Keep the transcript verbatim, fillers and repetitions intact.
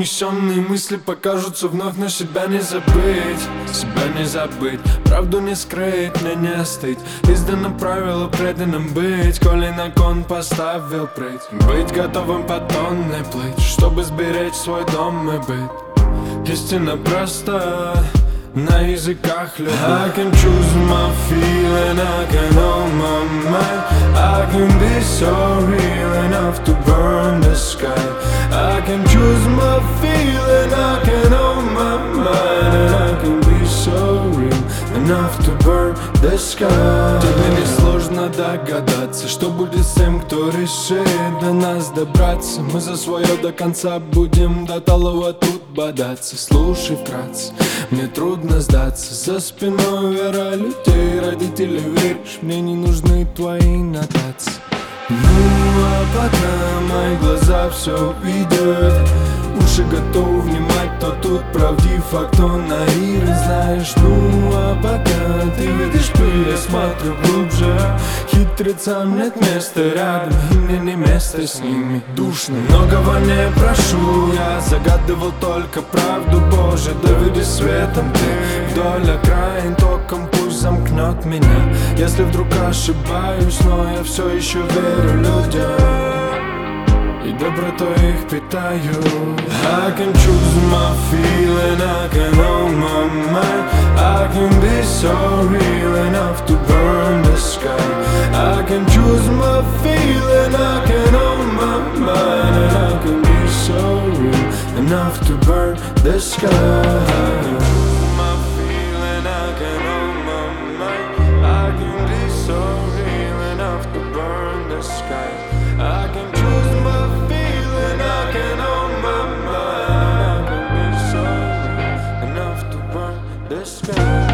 Унесенные мысли покажутся вновь, но себя не забыть. Себя не забыть, правду не скрыть, мне не остыть. Издано правило преданным быть, коли на кон поставил прыть. Быть готовым по тонне плыть, чтобы сберечь свой дом и быт. Истина проста на языках любых. I can choose my feeling, I can own my mind. I can be so real enough to burn the sky. I can choose my feeling, I can own my mind. And I can be so real enough to burn the sky. Тебе не сложно догадаться, что будет с тем, кто решит до нас добраться. Мы за свое до конца будем до талого тут бодаться. Слушай вкратце, мне трудно сдаться. За спиной вера людей, родители, веришь, мне не нужны твои нотации. Ну а пока мои глаза все видят, уши готовы внимать, кто тут правдив, а кто наивен, знаешь. Ну а пока ты видишь пыль, я смотрю глубже. Хитрецам нет места рядом, и мне не место с ними. Душно, многого не прошу, я загадывал только правду, Боже, доведи светом ты вдоль окраин, током пусть замкнет меня. Если вдруг ошибаюсь, но я все еще верю людям и добротой их питаю. I can choose my feeling, I can own my mind. I can be so real enough to burn the sky. I can choose my feeling, I can own my mind. And I can be so real enough to burn the sky. I can choose my feeling, I can own my mind. I can be so real enough to burn the sky.